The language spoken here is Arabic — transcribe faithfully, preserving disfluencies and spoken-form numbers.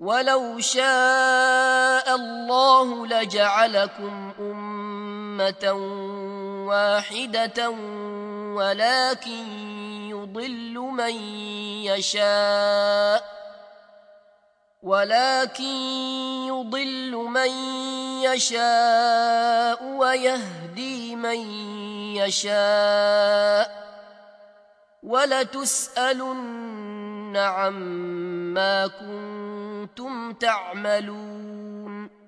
ولو شاء الله لجعلكم أمة واحدة ولكن يضل من يشاء ولكن يضل من يشاء ويهدي من يشاء ولتسألن عما كنتم تعملون